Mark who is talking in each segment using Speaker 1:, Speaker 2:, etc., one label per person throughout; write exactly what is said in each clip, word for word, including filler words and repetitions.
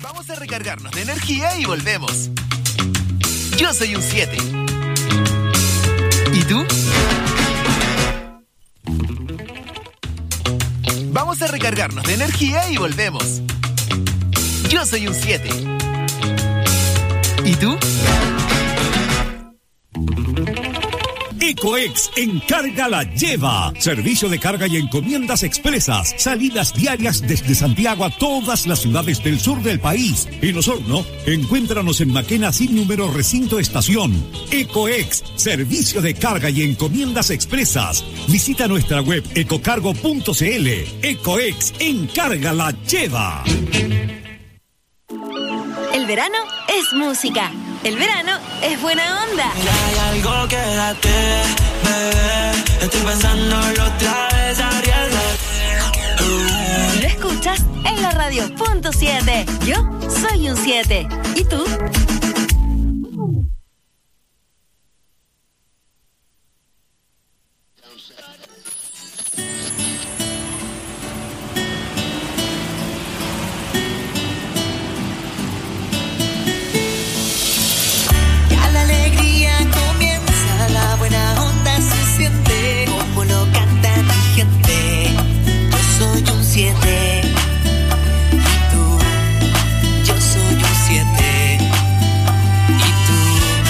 Speaker 1: Vamos a recargarnos de energía y volvemos. Yo soy un siete. ¿Y tú? Vamos a recargarnos de energía y volvemos. Yo soy un siete. ¿Y tú?
Speaker 2: Ecoex Encarga la Lleva. Servicio de carga y encomiendas expresas. Salidas diarias desde Santiago a todas las ciudades del sur del país. En Osorno, encuéntranos en Maquena sin número recinto estación. Ecoex, servicio de carga y encomiendas expresas. Visita nuestra web ecocargo punto cl. Ecoex Encarga la Lleva.
Speaker 3: El verano es música. El verano es buena onda.
Speaker 4: Hay algo, quédate, bebé. Estoy pensándolo otra vez, arriesgate.
Speaker 3: Uh. Lo escuchas en la radio punto siete. Yo soy un siete. ¿Y tú?
Speaker 4: Siete. Y tú, yo soy un siete. Y tú.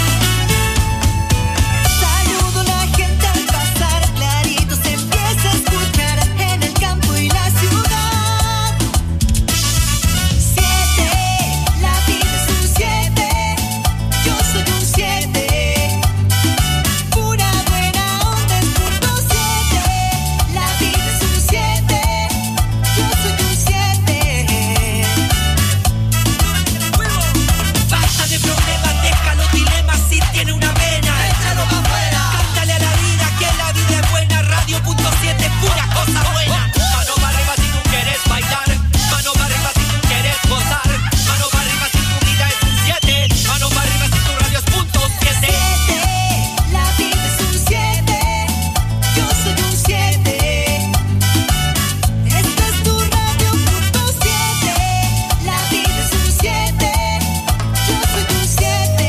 Speaker 4: Saludo a la gente al pasar, clarito se empieza a escuchar en el campo y la ciudad. Siete, la vida es un siete. Yo soy un siete. Pura buena onda es punto siete. La vida es un siete. Tiene una vena, échalo pa' afuera. Cántale a la vida que la vida es buena. Radio punto siete, pura cosa buena. Mano para arriba si tú quieres bailar. Mano para arriba si tú quieres gozar. Mano para arriba si tu vida es un siete. Mano para arriba si tu radio es punto siete. Siete, la vida es un siete. Yo soy un siete. Esta es tu radio punto siete. La vida es un siete. Yo soy un siete.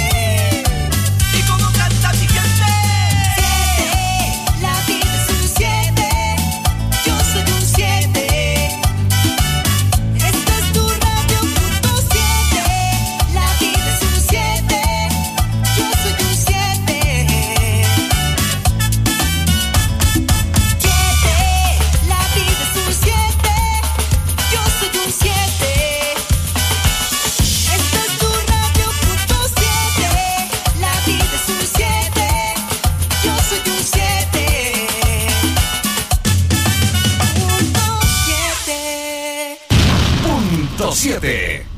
Speaker 2: siete.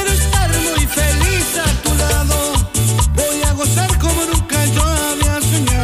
Speaker 5: Como nunca yo había soñado.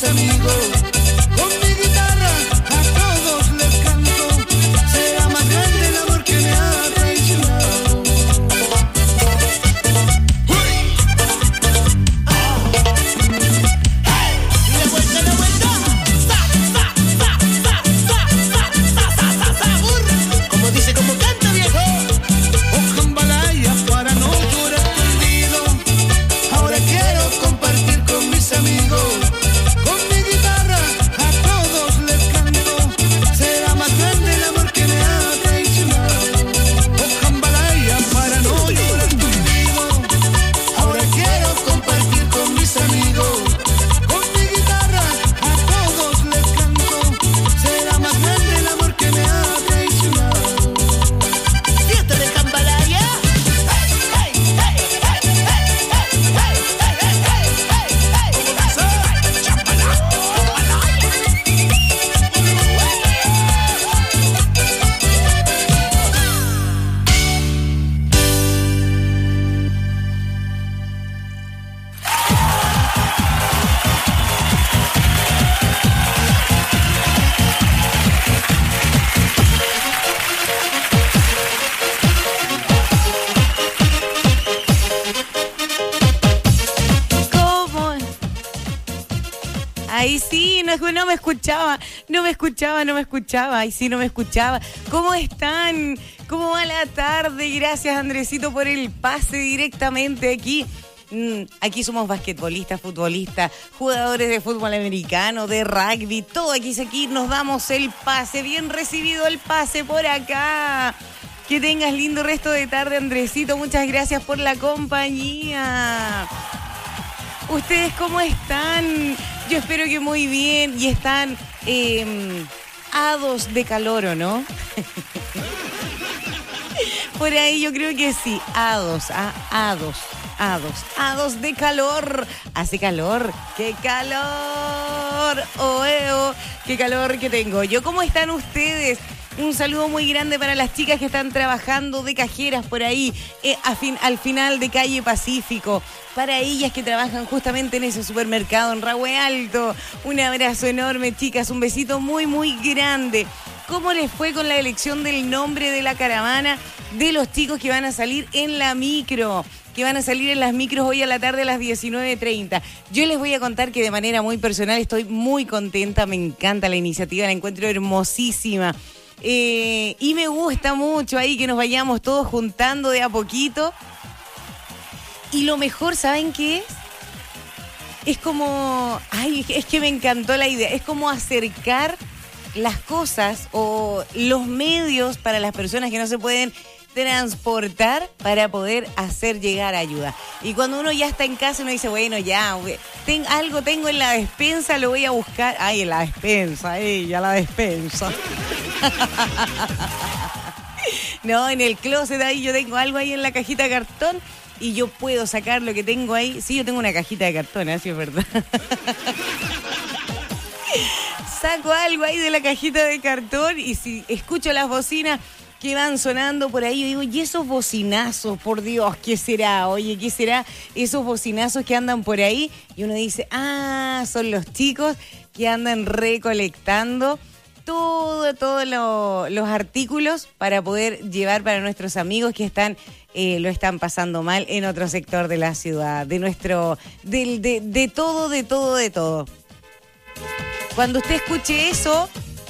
Speaker 5: amigos. Con mi guitarra a todos les canto. Será más grande el amor que me ha traicionado. Y la vuelta, la vuelta. Sa, sa, sa, sa, sa, sa, sa, sa, sa, sa. Como dice, como canta, viejo. Oh, jambalaya para no llorar perdido. Ahora quiero compartir con mis amigos. Con mi guitarra a todos les canto. Será más grande el amor que me ha traicionado. Oh, jambalaya para no llorar perdido. Ahora quiero compartir con mis amigos. Con mi guitarra a todos les canto. Será más grande el amor que me ha traicionado. Fiesta de jambalaya. Hey, hey, hey, hey, hey, hey, hey, hey, hey, hey, hey, Chambalaya.
Speaker 6: ¿Cómo? Ay, sí, no, no me escuchaba, no me escuchaba, no me escuchaba, ay, sí, no me escuchaba. ¿Cómo están? ¿Cómo va la tarde? Gracias, Andresito, por el pase directamente aquí. Mm, aquí somos basquetbolistas, futbolistas, jugadores de fútbol americano, de rugby, todo aquí, aquí nos damos el pase. Bien recibido el pase por acá. Que tengas lindo resto de tarde, Andresito. Muchas gracias por la compañía. ¿Ustedes cómo están? Yo espero que muy bien y están eh, hados de calor, ¿o no? Por ahí yo creo que sí, hados, ah, hados, hados, hados de calor. Hace calor, qué calor, oh, eh, oh, qué calor que tengo yo. ¿Cómo están ustedes? Un saludo muy grande para las chicas que están trabajando de cajeras por ahí, eh, a fin, al final de Calle Pacífico. Para ellas que trabajan justamente en ese supermercado en Rahue Alto. Un abrazo enorme, chicas. Un besito muy, muy grande. ¿Cómo les fue con la elección del nombre de la caravana de los chicos que van a salir en la micro? Que van a salir en las micros hoy a la tarde a las diecinueve treinta. Yo les voy a contar que de manera muy personal estoy muy contenta. Me encanta la iniciativa, la encuentro hermosísima. Eh, y me gusta mucho ahí que nos vayamos todos juntando de a poquito. Y lo mejor, ¿saben qué es? Es como, ay, es que me encantó la idea. Es como acercar las cosas o los medios para las personas que no se pueden transportar para poder hacer llegar ayuda. Y cuando uno ya está en casa, uno dice, bueno, ya, ten, algo tengo en la despensa, lo voy a buscar. Ay, en la despensa, ella, la despensa. No, en el closet ahí yo tengo algo ahí en la cajita de cartón y yo puedo sacar lo que tengo ahí. Sí, yo tengo una cajita de cartón, así es verdad. Saco algo ahí de la cajita de cartón y si escucho las bocinas que van sonando por ahí, yo digo, ¿y esos bocinazos? Por Dios, ¿qué será? Oye, ¿qué será esos bocinazos que andan por ahí? Y uno dice, ah, son los chicos que andan recolectando todo, todos lo, los artículos para poder llevar para nuestros amigos que están, eh, lo están pasando mal en otro sector de la ciudad, de nuestro, de, de, de todo, de todo, de todo. Cuando usted escuche eso,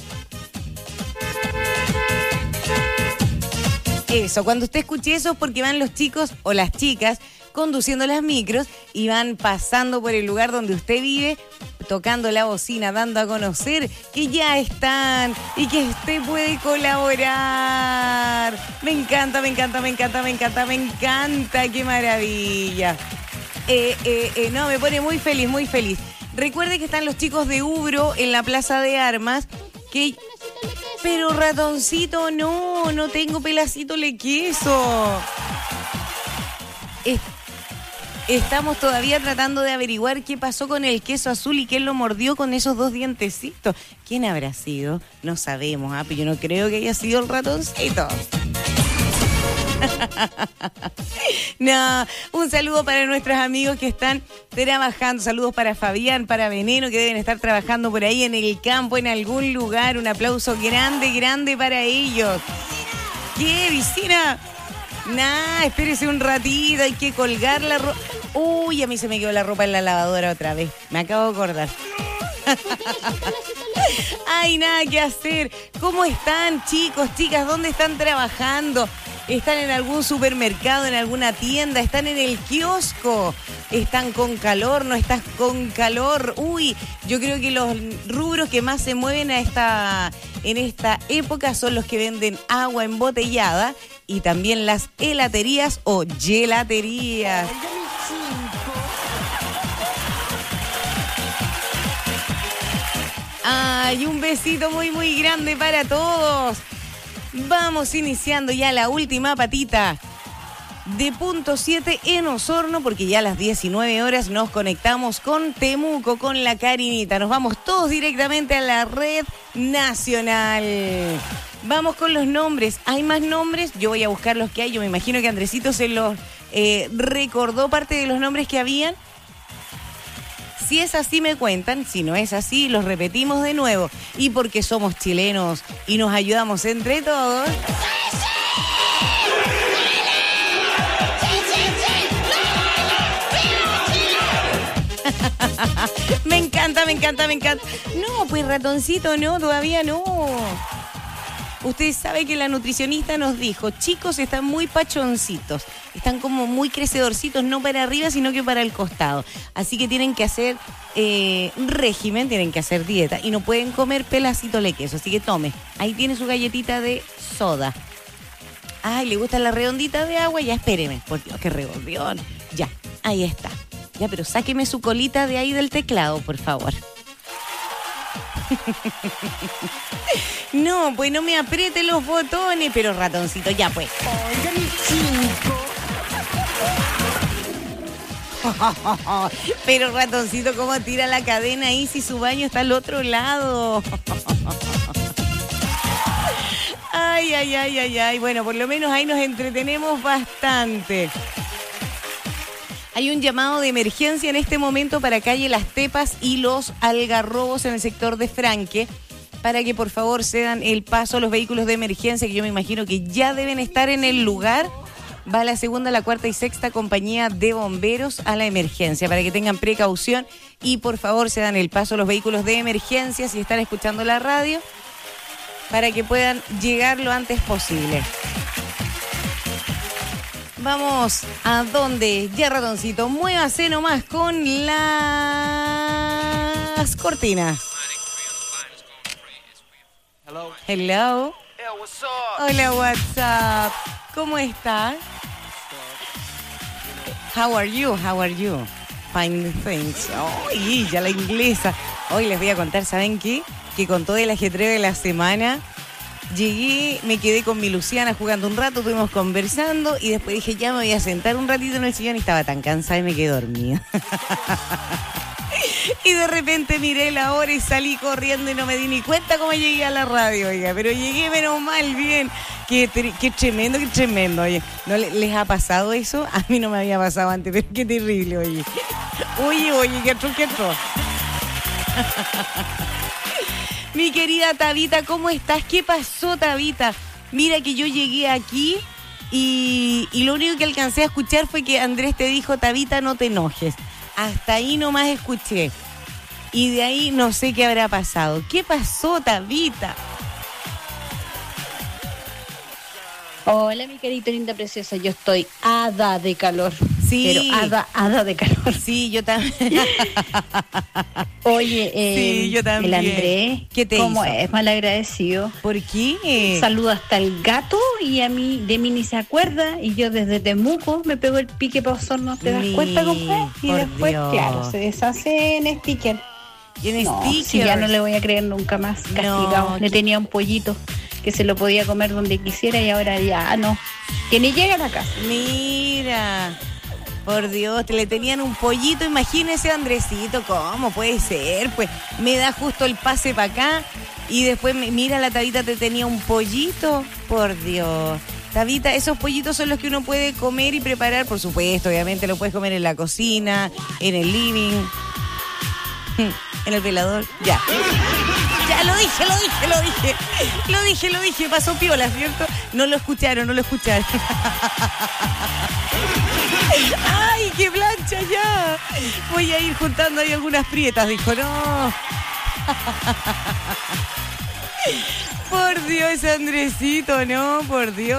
Speaker 6: eso, cuando usted escuche eso es porque van los chicos o las chicas conduciendo las micros y van pasando por el lugar donde usted vive, tocando la bocina, dando a conocer que ya están y que usted puede colaborar. Me encanta, me encanta, me encanta, me encanta, me encanta, qué maravilla. Eh, eh, eh, no, me pone muy feliz, muy feliz. Recuerde que están los chicos de Ubro en la Plaza de Armas, que... Pero ratoncito, no, no tengo pelacito de queso. Es... Estamos todavía tratando de averiguar qué pasó con el queso azul y quién lo mordió con esos dos dientecitos. ¿Quién habrá sido? No sabemos, ¿ah? Pero yo no creo que haya sido el ratoncito. No, un saludo para nuestros amigos que están trabajando. Saludos para Fabián, para Veneno, que deben estar trabajando por ahí en el campo, en algún lugar. Un aplauso grande, grande para ellos. ¿Qué, Vicina? Nah, espérese un ratito, hay que colgar la ropa. Uy, a mí se me quedó la ropa en la lavadora otra vez. Me acabo de acordar. Ay, nada que hacer. ¿Cómo están, chicos, chicas? ¿Dónde están trabajando? ¿Están en algún supermercado, en alguna tienda? ¿Están en el kiosco? ¿Están con calor? ¿No estás con calor? Uy, yo creo que los rubros que más se mueven a esta, en esta época son los que venden agua embotellada y también las helaterías o gelaterías. Ay, un besito muy, muy grande para todos. Vamos iniciando ya la última patita de punto siete en Osorno, porque ya a las diecinueve horas nos conectamos con Temuco, con la Carinita. Nos vamos todos directamente a la red nacional. Vamos con los nombres. ¿Hay más nombres? Yo voy a buscar los que hay. Yo me imagino que Andresito se los eh, recordó parte de los nombres que habían. Si es así, me cuentan. Si no es así, los repetimos de nuevo. Y porque somos chilenos y nos ayudamos entre todos. Me encanta, me encanta, me encanta. No, pues ratoncito, no, todavía no. Usted sabe que la nutricionista nos dijo, chicos, están muy pachoncitos, están como muy crecedorcitos, no para arriba, sino que para el costado. Así que tienen que hacer eh, régimen, tienen que hacer dieta y no pueden comer pelacito de queso. Así que tome, ahí tiene su galletita de soda. Ay, ¿le gusta la redondita de agua? Ya, espéreme, por Dios, qué redondión. Ya, ahí está. Ya, pero sáqueme su colita de ahí del teclado, por favor. No, pues no me apriete los botones, pero ratoncito, ya pues. Oiga, mi chico. Pero ratoncito, ¿cómo tira la cadena ahí si su baño está al otro lado? Ay, ay, ay, ay, ay. Bueno, por lo menos ahí nos entretenemos bastante. Hay un llamado de emergencia en este momento para calle Las Tepas y Los Algarrobos en el sector de Franque, para que por favor cedan el paso a los vehículos de emergencia, que yo me imagino que ya deben estar en el lugar. Va la segunda, la cuarta y sexta compañía de bomberos a la emergencia, para que tengan precaución y por favor cedan el paso a los vehículos de emergencia si están escuchando la radio, para que puedan llegar lo antes posible. Vamos a donde, ya ratoncito, muévase nomás con las cortinas.
Speaker 7: Hello.
Speaker 6: Hello.
Speaker 7: Hey, what's up?
Speaker 6: Hola, WhatsApp. ¿Cómo estás? How are you? How are you? Fine, thanks. Ay, ya la inglesa. Hoy les voy a contar, ¿saben qué? Que con todo el ajetreo de la semana llegué, me quedé con mi Luciana jugando un rato, estuvimos conversando y después dije, ya me voy a sentar un ratito en el sillón y estaba tan cansada y me quedé dormida. Y de repente miré la hora y salí corriendo y no me di ni cuenta cómo llegué a la radio, oiga, pero llegué menos mal, bien. Qué, qué tremendo, qué tremendo, oye. ¿No les ha pasado eso? A mí no me había pasado antes, pero qué terrible, oye. Oye, oye, qué atroz, qué atroz. Mi querida Tabita, ¿cómo estás? ¿Qué pasó, Tabita? Mira que yo llegué aquí y, y lo único que alcancé a escuchar fue que Andrés te dijo, Tabita, no te enojes. Hasta ahí nomás escuché. Y de ahí no sé qué habrá pasado. ¿Qué pasó, Tabita?
Speaker 8: Hola, mi querida linda preciosa. Yo estoy hada de calor.
Speaker 6: Sí.
Speaker 8: Pero hada, hada de calor.
Speaker 6: Sí, yo también.
Speaker 8: Oye, eh,
Speaker 6: sí, yo también.
Speaker 8: El Andrés,
Speaker 6: ¿qué te
Speaker 8: ¿cómo
Speaker 6: hizo?
Speaker 8: es? Malagradecido.
Speaker 6: ¿Por qué?
Speaker 8: Saluda hasta el gato y a mí, de mí ni se acuerda. Y yo desde Temuco me pego el pique para Osorno. ¿Te das
Speaker 6: Mi,
Speaker 8: cuenta, compadre? Y
Speaker 6: por
Speaker 8: después,
Speaker 6: Dios.
Speaker 8: claro, se deshace en sticker.
Speaker 6: ¿Y en
Speaker 8: No,
Speaker 6: stickers?
Speaker 8: si ya no le voy a creer nunca más. Castigado.
Speaker 6: No,
Speaker 8: le
Speaker 6: ¿qué?
Speaker 8: tenía un pollito que se lo podía comer donde quisiera y ahora ya no. Que ni llega a la casa.
Speaker 6: Mira, por Dios, te le tenían un pollito, imagínese, Andresito, ¿cómo puede ser? Pues me da justo el pase para acá y después, me, mira, la Tabita te tenía un pollito, por Dios. Tabita, esos pollitos son los que uno puede comer y preparar, por supuesto, obviamente lo puedes comer en la cocina, en el living, en el velador, ya. Ya lo dije, lo dije, lo dije. Lo dije, lo dije, pasó piola, ¿cierto? No lo escucharon, no lo escucharon. ¡Ay, qué plancha ya! Voy a ir juntando ahí algunas prietas, dijo, no. Por Dios, Andresito, no, por Dios.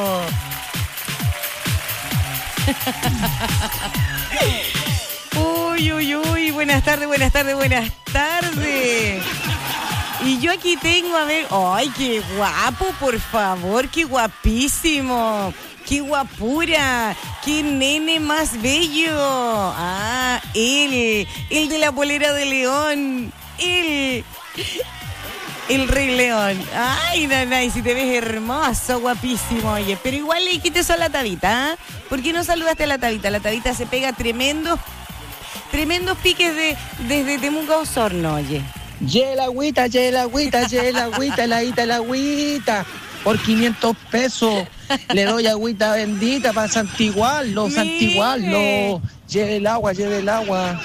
Speaker 6: Uy, uy, uy, buenas tardes, buenas tardes, buenas tardes. Y yo aquí tengo, a ver, ¡ay, qué guapo, por favor! ¡Qué guapísimo! ¡Qué guapura! ¡Qué nene más bello! Ah, él, el de la polera de león, él, el Rey León. ¡Ay, nanay, si te ves hermoso, guapísimo! Oye, pero igual le dijiste eso a la Tabita, ¿eh? ¿Por qué no saludaste a la Tabita? La Tabita se pega tremendos, tremendos piques de, desde Temuco a Osorno, oye.
Speaker 9: Ye la agüita, ye la agüita, ye la agüita, la agüita, la agüita. Por quinientos pesos le doy agüita bendita para santiguarlo, santiguarlo. Lleve el agua, lleve el agua.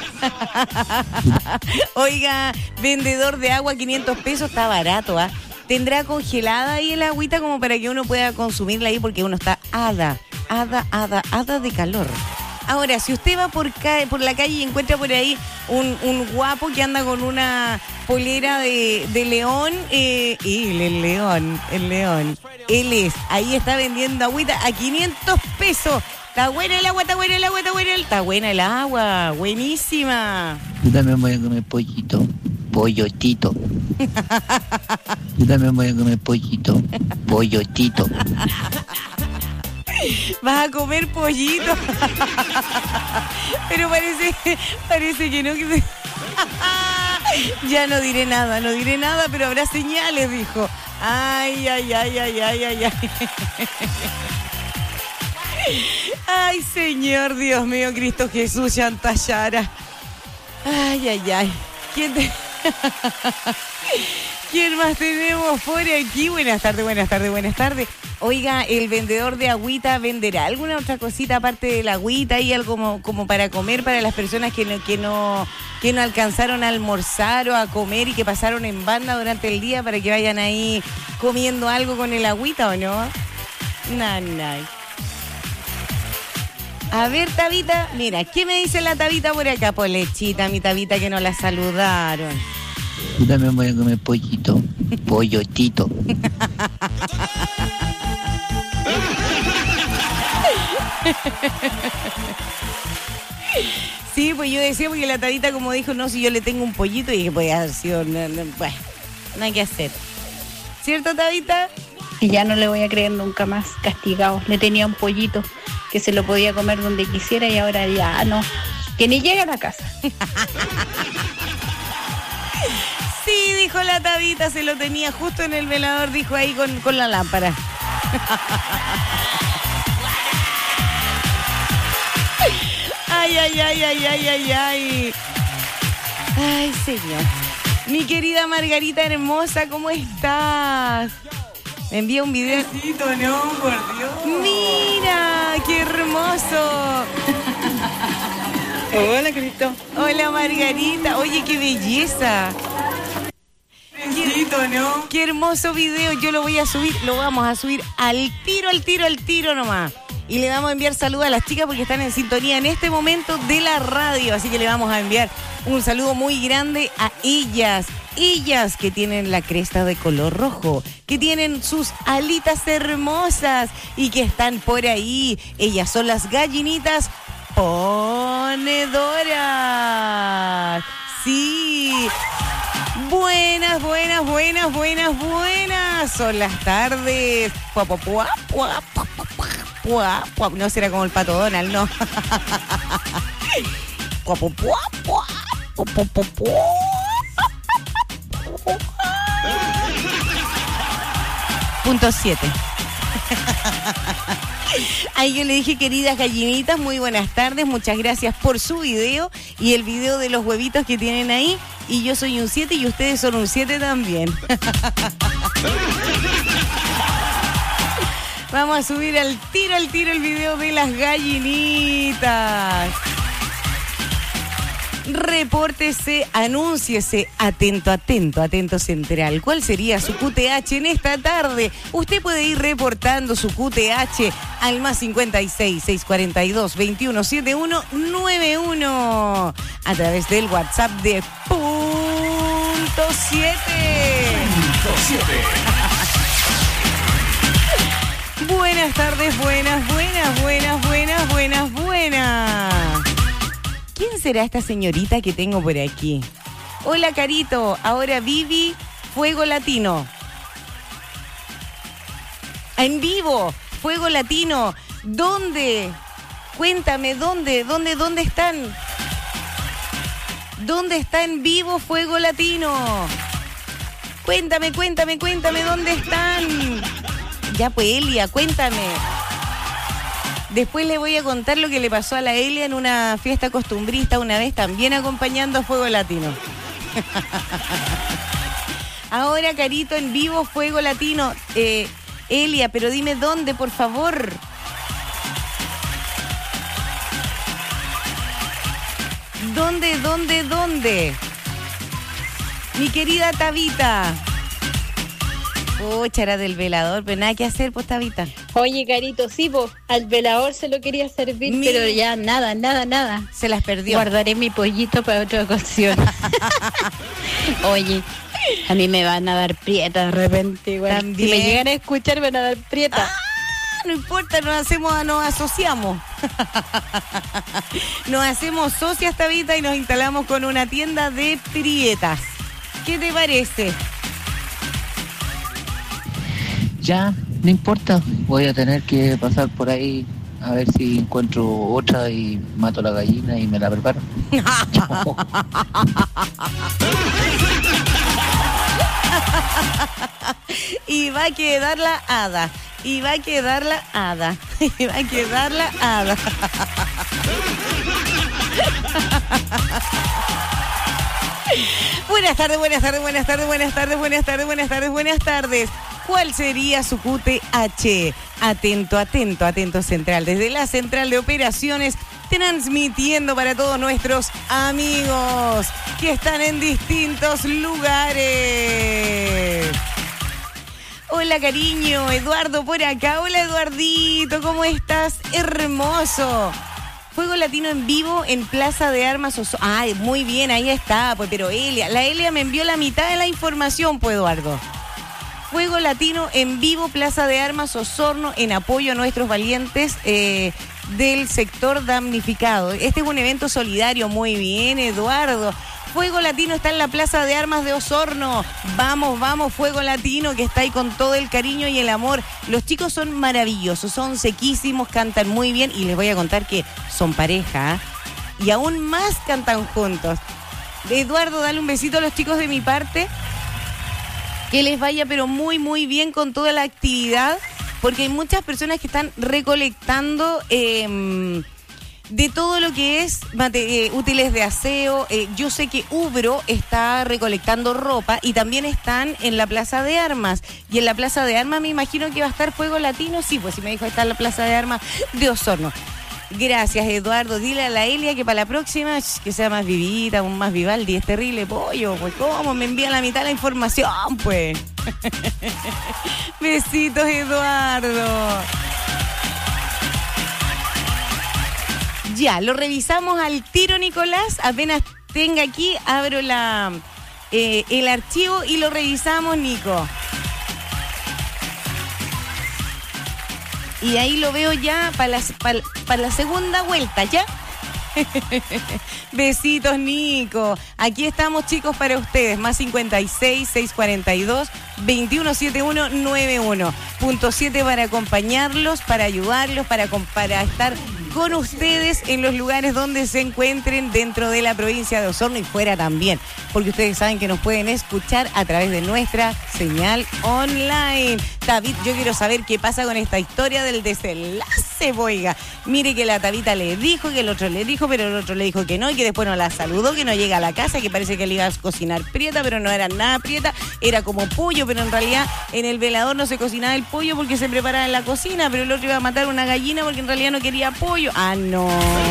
Speaker 6: Oiga, vendedor de agua, quinientos pesos, está barato, ¿ah? ¿eh? ¿Tendrá congelada ahí el agüita como para que uno pueda consumirla ahí? Porque uno está hada, hada, hada, hada de calor. Ahora, si usted va por, ca- por la calle y encuentra por ahí un, un guapo que anda con una polera de, de león, eh, él, el león, el león, él es, ahí está vendiendo agüita a quinientos pesos. Está buena el agua, está buena el agua, está buena el, está buena el agua, buenísima.
Speaker 9: Yo también voy a comer pollito, pollotito. Yo también voy a comer pollito, pollotito.
Speaker 6: Vas a comer pollito. Pero parece, parece que no. Que se... Ya no diré nada, no diré nada, pero habrá señales, dijo. Ay, ay, ay, ay, ay, ay, ay. Ay, Señor, Dios mío, Cristo Jesús, Chantayara. Ay, ay, ay. ¿Quién te... ¿Quién más tenemos por aquí? Buenas tardes, buenas tardes, buenas tardes. Oiga, el vendedor de agüita venderá alguna otra cosita aparte de la agüita y algo como, como para comer para las personas que no, que no que no alcanzaron a almorzar o a comer y que pasaron en banda durante el día para que vayan ahí comiendo algo con el agüita, ¿o no? No, no. A ver, Tabita, mira, ¿qué me dice la Tabita por acá? Por lechita, mi Tabita, que no la saludaron.
Speaker 9: Yo también voy a comer pollito, pollotito.
Speaker 6: Sí, pues yo decía, porque la Tabita como dijo, no, si yo le tengo un pollito, y dije, pues ha sido, no, no, bueno, no hay que hacer. ¿Cierto, Tabita?
Speaker 8: Y ya no le voy a creer nunca más, castigado. Le tenía un pollito que se lo podía comer donde quisiera y ahora ya no, que ni llega a la casa.
Speaker 6: Sí, dijo la Tabita, se lo tenía justo en el velador, dijo ahí con, con la lámpara. Ay, ay, ay, ay, ay, ay, ay. Ay, señor. Mi querida Margarita hermosa, ¿cómo estás? Me envía un video. No, por Dios. Mira, qué hermoso.
Speaker 10: Hola, Cristo.
Speaker 6: Hola, Margarita. Oye, qué belleza. Qué, ¿no? Qué hermoso video. Yo lo voy a subir, lo vamos a subir al tiro, al tiro, al tiro nomás. Y le vamos a enviar saludos a las chicas porque están en sintonía en este momento de la radio. Así que le vamos a enviar un saludo muy grande a ellas. Ellas que tienen la cresta de color rojo, que tienen sus alitas hermosas y que están por ahí. Ellas son las gallinitas ponedoras. Sí. Buenas, buenas, buenas, buenas, buenas. Son las tardes. Pua, pua, pua, pua, pua, pua, pua, pua. No será como el Pato Donald, no. Pua, pua, pua, pua, pua, pua, pua, pua. Punto siete. Ahí yo le dije, queridas gallinitas, muy buenas tardes, muchas gracias por su video y el video de los huevitos que tienen ahí. Y yo soy un siete y ustedes son un siete también. Vamos a subir al tiro, al tiro el video de las gallinitas. Repórtese, anúnciese, atento, atento, atento central. ¿Cuál sería su Q T H en esta tarde? Usted puede ir reportando su Q T H al más cincuenta y seis, seiscientos cuarenta y dos, veintiuno setenta y uno noventa y uno a través del WhatsApp de Punto siete.
Speaker 2: Punto siete.
Speaker 6: Buenas tardes, buenas, buenas, buenas, buenas, buenas, buenas. ¿Quién será esta señorita que tengo por aquí? Hola, Carito. Ahora Vivi, Fuego Latino. En vivo, Fuego Latino. ¿Dónde? Cuéntame, ¿dónde? ¿Dónde? ¿Dónde están? ¿Dónde está en vivo Fuego Latino? Cuéntame, cuéntame, cuéntame, ¿dónde están? Ya pues, Elia, cuéntame. Después le voy a contar lo que le pasó a la Elia en una fiesta costumbrista una vez, también acompañando a Fuego Latino. Ahora, Carito, en vivo, Fuego Latino. Eh, Elia, pero dime dónde, por favor. ¿Dónde, dónde, dónde? Mi querida Tabita. Pucha, era del velador, pero nada que hacer, pues, Tabita.
Speaker 8: Oye, Carito, sí, po, al velador se lo quería servir,
Speaker 6: Mi...
Speaker 8: pero ya nada, nada, nada.
Speaker 6: Se las perdió.
Speaker 8: Guardaré mi pollito para otra ocasión. Oye, a mí me van a dar prieta de repente, igual.
Speaker 6: También.
Speaker 8: Si me llegan a escuchar, me van a dar prieta.
Speaker 6: Ah, no importa, nos hacemos, nos asociamos. Nos hacemos socias, Tabita, y nos instalamos con una tienda de prietas. ¿Qué te parece?
Speaker 9: Ya, no importa. Voy a tener que pasar por ahí a ver si encuentro otra y mato la gallina y me la preparo.
Speaker 6: Y va a quedar la hada. Y va a quedar la hada. Y va a quedar la hada. Buenas tardes, buenas tardes, buenas tardes, buenas tardes, buenas tardes, buenas tardes, buenas tardes. ¿Cuál sería su Q T H? Atento, atento, atento central. Desde la central de operaciones, transmitiendo para todos nuestros amigos que están en distintos lugares. Hola, cariño, Eduardo por acá. Hola, Eduardito, ¿cómo estás? Hermoso. Fuego Latino en vivo en Plaza de Armas Osorno. Ay, muy bien, ahí está, pues, pero Elia, la Elia me envió la mitad de la información, pues, Eduardo. Fuego Latino en vivo, Plaza de Armas Osorno, en apoyo a nuestros valientes eh, del sector damnificado. Este es un evento solidario, muy bien, Eduardo. Fuego Latino está en la Plaza de Armas de Osorno. Vamos, vamos, Fuego Latino, que está ahí con todo el cariño y el amor. Los chicos son maravillosos, son sequísimos, cantan muy bien y les voy a contar que son pareja, ¿eh? Y aún más cantan juntos. Eduardo, dale un besito a los chicos de mi parte. Que les vaya pero muy, muy bien con toda la actividad, porque hay muchas personas que están recolectando eh, de todo lo que es mate, eh, útiles de aseo. Eh, yo sé que Ubro está recolectando ropa y también están en la Plaza de Armas. Y en la Plaza de Armas me imagino que va a estar Fuego Latino. Sí, pues si me dijo está en la Plaza de Armas de Osorno. Gracias, Eduardo. Dile a la Elia que para la próxima que sea más vivita, un más Vivaldi. Es terrible pollo, pues cómo me envían la mitad de la información, pues. Besitos, Eduardo. Ya, lo revisamos al tiro, Nicolás. Apenas tenga aquí, abro la eh, el archivo y lo revisamos, Nico. Y ahí lo veo ya para la, para, para la segunda vuelta, ¿ya? Besitos, Nico. Aquí estamos, chicos, para ustedes. Más cincuenta y seis, seiscientos cuarenta y dos, veintiuno setenta y uno noventa y uno. Punto siete para acompañarlos, para ayudarlos, para, para estar con ustedes en los lugares donde se encuentren dentro de la provincia de Osorno y fuera también. Porque ustedes saben que nos pueden escuchar a través de nuestra señal online. David, yo quiero saber qué pasa con esta historia del desenlace. sé, oiga. Mire que la Tabita le dijo, que el otro le dijo, pero el otro le dijo que no, y que después no la saludó, que no llega a la casa, que parece que le iba a cocinar prieta, pero no era nada prieta, era como pollo, pero en realidad en el velador no se cocinaba el pollo porque se preparaba en la cocina, pero el otro iba a matar una gallina porque en realidad no quería pollo. Ah, no.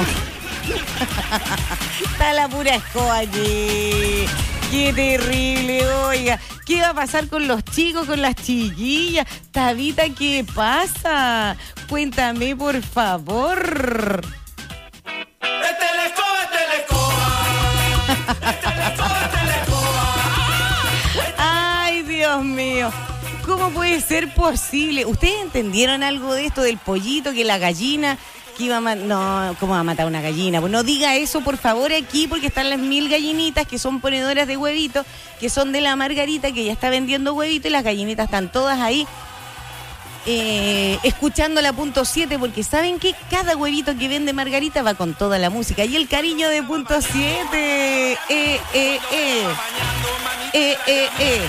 Speaker 6: Está la pura escoba allí. Qué terrible, oiga. ¿Qué va a pasar con los chicos, con las chiquillas? Tabita, ¿qué pasa? Cuéntame, por favor.
Speaker 5: Este la escoba, este la escoba. Este la escoba, este la escoba.
Speaker 6: Ay, Dios mío. ¿Cómo puede ser posible? ¿Ustedes entendieron algo de esto del pollito, que la gallina... que iba a ma- no, ¿cómo va a matar una gallina? Pues no diga eso, por favor, aquí, porque están las mil gallinitas que son ponedoras de huevitos, que son de la Margarita, que ya está vendiendo huevitos, y las gallinitas están todas ahí eh, escuchando la punto siete, porque saben que cada huevito que vende Margarita va con toda la música y el cariño de punto siete. Eh, eh, eh. Eh, eh, eh.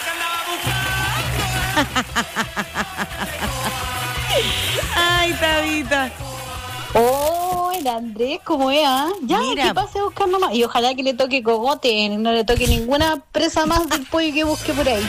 Speaker 6: Ay, Tabita.
Speaker 8: Oh, el Andrés, ¿cómo es? Ah? Ya,
Speaker 6: Mira.
Speaker 8: que pase a buscar nomás. Y ojalá que le toque cogote, no le toque ninguna presa más del pollo que busque por ahí.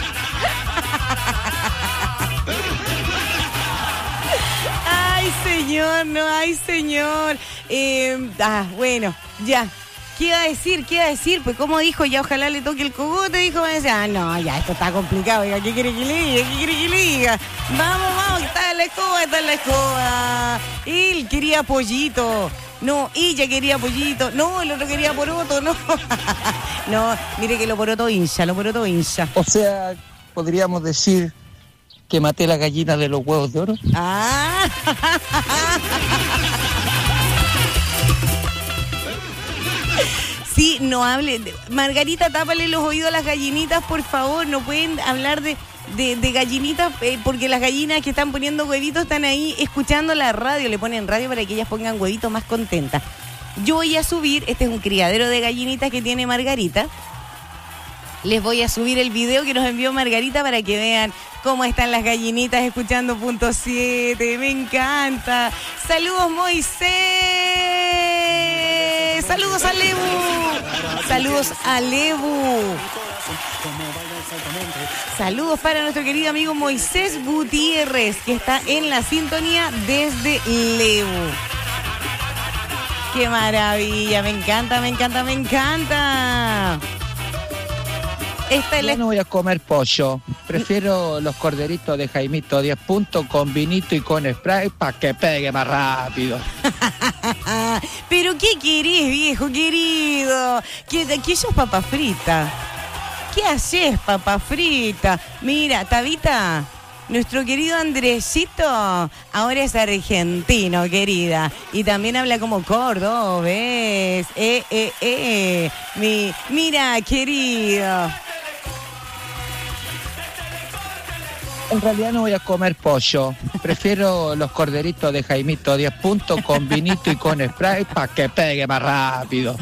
Speaker 6: Ay, señor, no, ay, señor. Eh, ah, bueno, ya. ¿Qué iba a decir? ¿Qué iba a decir? Pues como dijo, ya ojalá le toque el cogote, dijo, va a decir, ah, no, ya, esto está complicado, oiga, ¿qué quiere que le diga? ¿Qué quiere que le diga? Vamos, vamos, está en la escoba, está en la escoba. Él quería pollito. No, ella quería pollito. No, el otro quería poroto, no. No, mire que lo poroto hincha, lo poroto hincha.
Speaker 9: O sea, podríamos decir que maté la gallina de los huevos de oro.
Speaker 6: Ah. Sí, no hable. Margarita, tápale los oídos a las gallinitas, por favor. No pueden hablar de, de, de gallinitas eh, porque las gallinas que están poniendo huevitos están ahí escuchando la radio. Le ponen radio para que ellas pongan huevitos más contentas. Yo voy a subir, este es un criadero de gallinitas que tiene Margarita. Les voy a subir el video que nos envió Margarita para que vean cómo están las gallinitas escuchando punto siete. Me encanta. Saludos, Moisés. Saludos a Lebu. Saludos a Lebu. Saludos para nuestro querido amigo Moisés Gutiérrez, que está en la sintonía desde Lebu. Qué maravilla. Me encanta, me encanta, me encanta. Esta es la...
Speaker 9: Yo no voy a comer pollo. Prefiero los corderitos de Jaimito diez puntos con vinito y con spray para que pegue más rápido.
Speaker 6: ¿Pero qué querés, viejo querido? ¿Qué, qué sos, papa frita? ¿Qué haces, papa frita? Mira, Tabita, nuestro querido Andresito ahora es argentino, querida. Y también habla como cordobés. Eh, eh, eh. Mi, mira, querido.
Speaker 9: En realidad no voy a comer pollo. Prefiero los corderitos de Jaimito diez puntos con vinito y con spray para que pegue más rápido.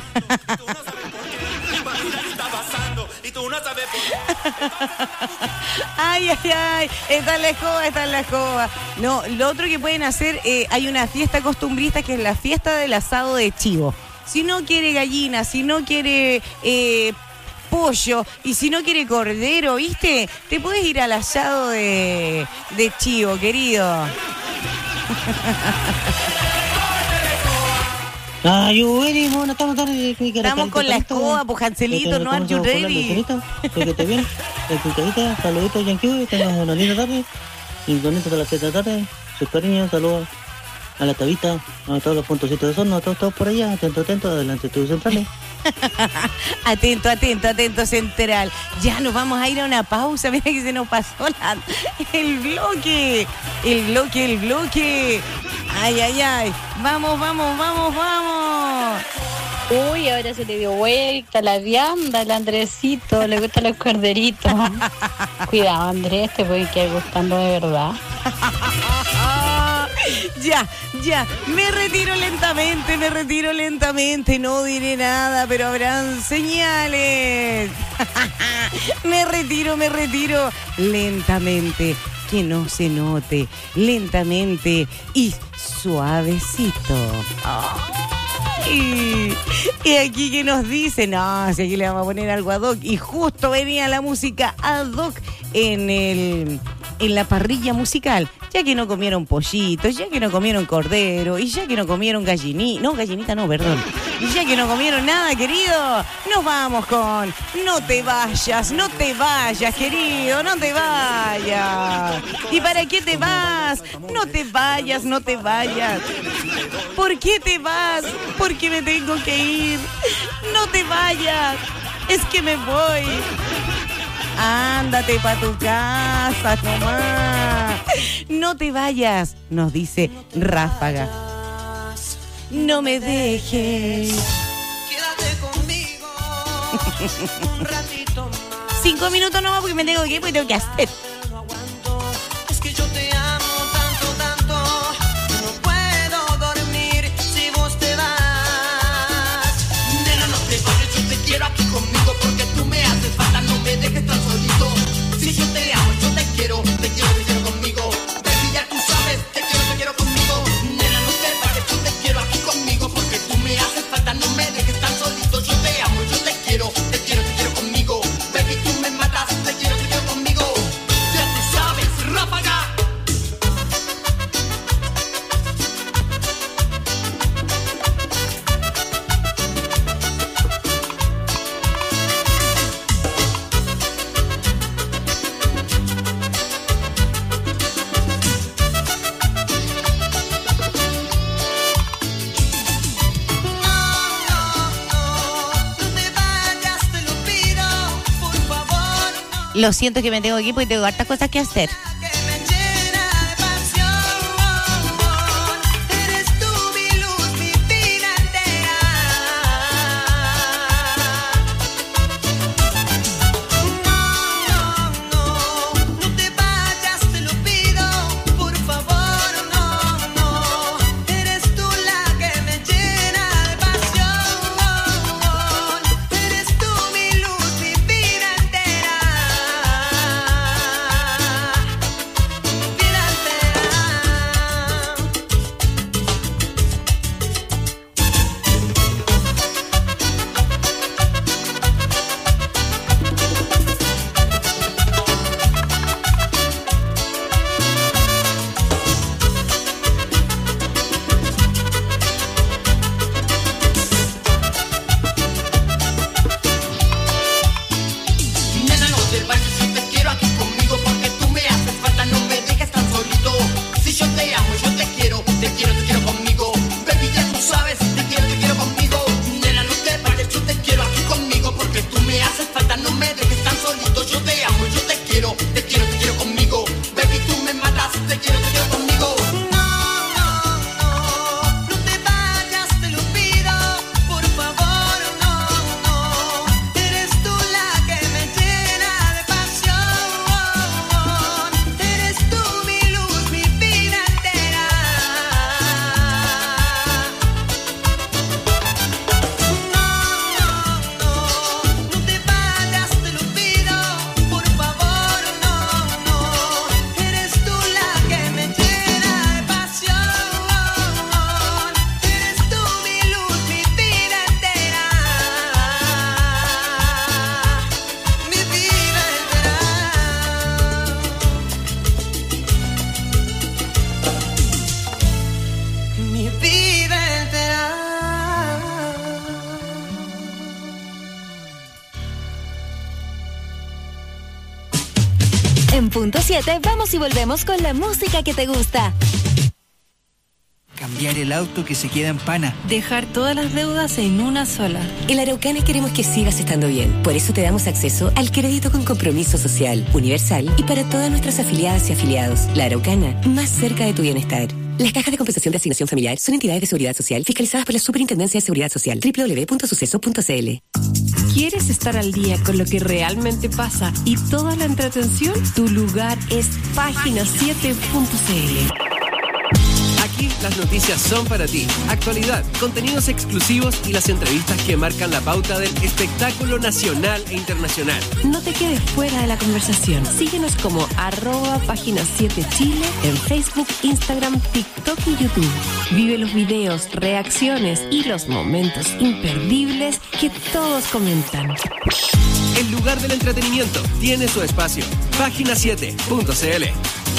Speaker 6: Ay, ay, ay, está en la escoba, está en la escoba. No, lo otro que pueden hacer, eh, hay una fiesta costumbrista que es la fiesta del asado de chivo. Si no quiere gallina, si no quiere eh, pollo y si no quiere cordero, ¿viste? Te puedes ir al asado de, de chivo, querido.
Speaker 10: Ah, you ready, bueno, estamos tarde.
Speaker 6: Estamos con la escoba, pues Hanselito, no are you ready.
Speaker 10: Que esté bien, escuchadita, saluditos, Yankee, tengan una linda tarde. Y con esto de las siete de la tarde, sus cariños, saludos a la Tabita, a todos los puntos de son, a todos, todos por allá, atento, atento, adelante, tú centrales.
Speaker 6: Atento, atento, atento, central. Ya nos vamos a ir a una pausa. Mira que se nos pasó la, el bloque. El bloque, el bloque. Ay, ay, ay. Vamos, vamos, vamos, vamos.
Speaker 8: Uy, ahora se le dio vuelta la vianda al Andresito, le gustan los corderitos. Cuidado, Andrés, te puede quedar gustando de verdad.
Speaker 6: Ya, ya, me retiro lentamente, me retiro lentamente, no diré nada, pero habrán señales. Me retiro, me retiro lentamente. que no se note, lentamente y suavecito. Ay. Y aquí que nos dice, no, si aquí le vamos a poner algo ad hoc. Y justo venía la música ad hoc en el... en la parrilla musical, ya que no comieron pollitos, ya que no comieron cordero, y ya que no comieron gallinita, no, gallinita no, perdón, y ya que no comieron nada, querido, nos vamos con No te vayas, no te vayas, querido, no te vayas. ¿Y para qué te vas? No te vayas, no te vayas. ¿Por qué te vas? Porque me tengo que ir. No te vayas, es que me voy. Ándate pa' tu casa, nomás. No te vayas, nos dice Ráfaga. No me dejes.
Speaker 5: Quédate conmigo un ratito más.
Speaker 6: Cinco minutos nomás porque me tengo que ir porque tengo que hacer.
Speaker 5: No aguanto, es que yo te amo tanto, tanto. No puedo dormir si vos te vas. Nena, no te vayas, yo te quiero aquí conmigo porque tú me haces falta, no me dejes tan solito. Si yo te amo, yo te quiero, te quiero, te quiero conmigo. Baby, ya tú sabes, te quiero, te quiero conmigo. Nena, no te vayas, yo te quiero aquí conmigo porque tú me haces falta, no me dejes tan solito. Yo te amo, yo te quiero, te quiero, te quiero conmigo. Baby, tú me matas, te quiero, te quiero conmigo. Ya tú sabes, Ráfaga.
Speaker 6: Lo siento que me tengo que ir porque tengo hartas cosas que hacer.
Speaker 3: En punto siete vamos y volvemos con la música que te gusta.
Speaker 11: Cambiar el auto que se queda en pana.
Speaker 12: Dejar todas las deudas en una sola.
Speaker 13: En la Araucana queremos que sigas estando bien. Por eso te damos acceso al crédito con compromiso social, universal y para todas nuestras afiliadas y afiliados. La Araucana, más cerca de tu bienestar. Las cajas de compensación de asignación familiar son entidades de seguridad social fiscalizadas por la Superintendencia de Seguridad Social. doble u doble u doble u punto suceso punto c l.
Speaker 12: ¿Quieres estar al día con lo que realmente pasa y toda la entretención? Tu lugar es página siete punto c l.
Speaker 14: Aquí las noticias son para ti. Actualidad, contenidos exclusivos y las entrevistas que marcan la pauta del espectáculo nacional e internacional.
Speaker 12: No te quedes fuera de la conversación. Síguenos como arroba página siete Chile en Facebook, Instagram, TikTok y YouTube. Vive los videos, reacciones y los momentos imperdibles que todos comentan.
Speaker 14: El lugar del entretenimiento tiene su espacio. página siete punto c l.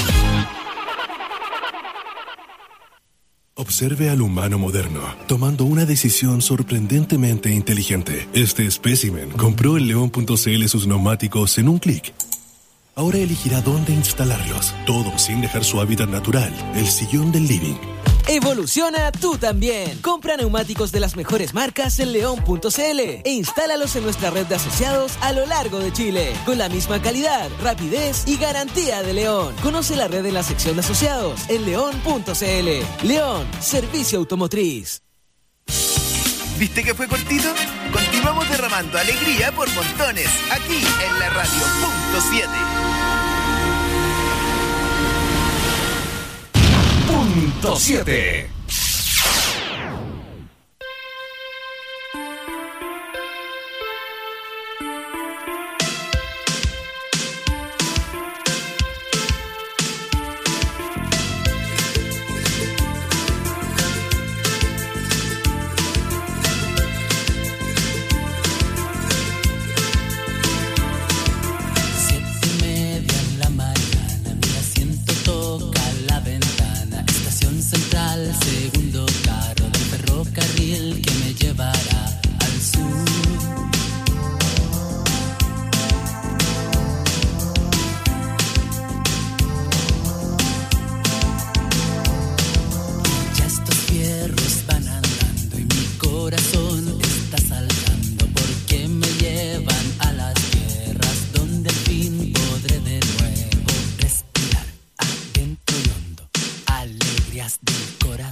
Speaker 15: Observe al humano moderno, tomando una decisión sorprendentemente inteligente. Este espécimen compró en león punto c l sus neumáticos en un clic. Ahora elegirá dónde instalarlos, todo sin dejar su hábitat natural, el sillón del living.
Speaker 16: Evoluciona tú también. Compra neumáticos de las mejores marcas en león punto c l e instálalos en nuestra red de asociados a lo largo de Chile, con la misma calidad, rapidez y garantía de León. Conoce la red en la sección de asociados en león punto c l. León, servicio automotriz.
Speaker 1: ¿Viste que fue cortito? Continuamos derramando alegría por montones, aquí en la radio punto siete.
Speaker 2: Punto siete.
Speaker 17: Segundo carro del ferrocarril que me llevará al sur. Ya estos fierros van andando y mi corazón está saltando porque me llevan a las tierras donde al fin podré de nuevo respirar adentro y hondo alegrías del corazón.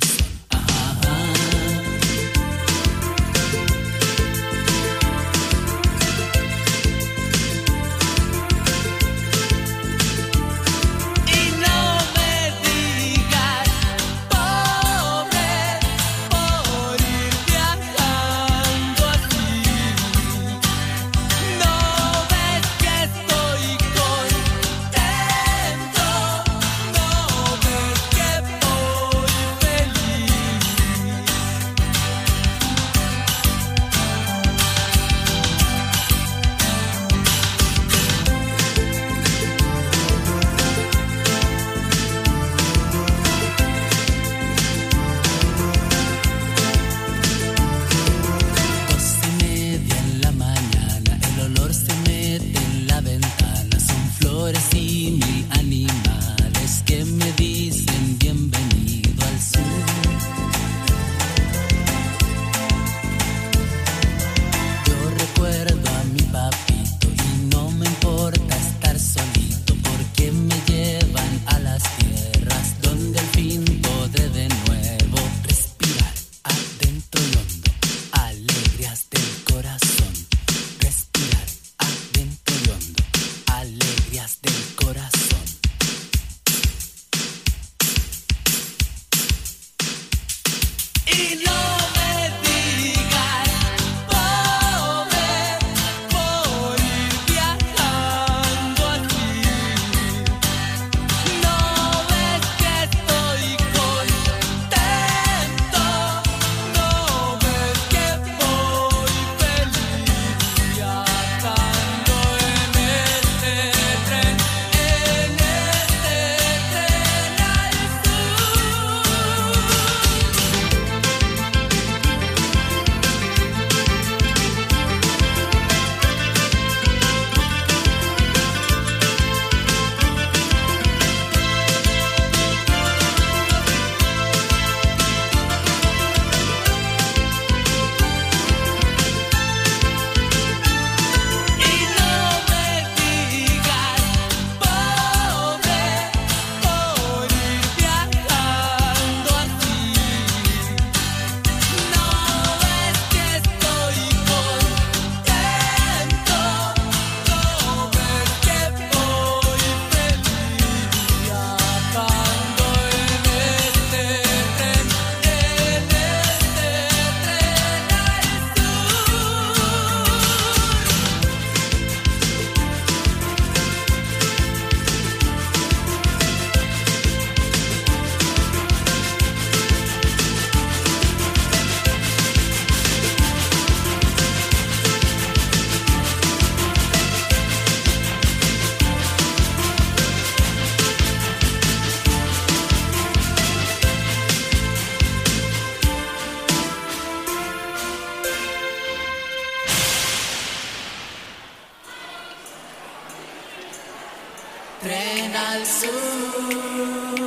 Speaker 17: Tren al sur,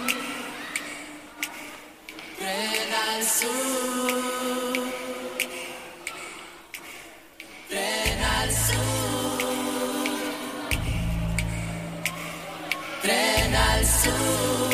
Speaker 17: tren al sur, tren al sur, tren al sur.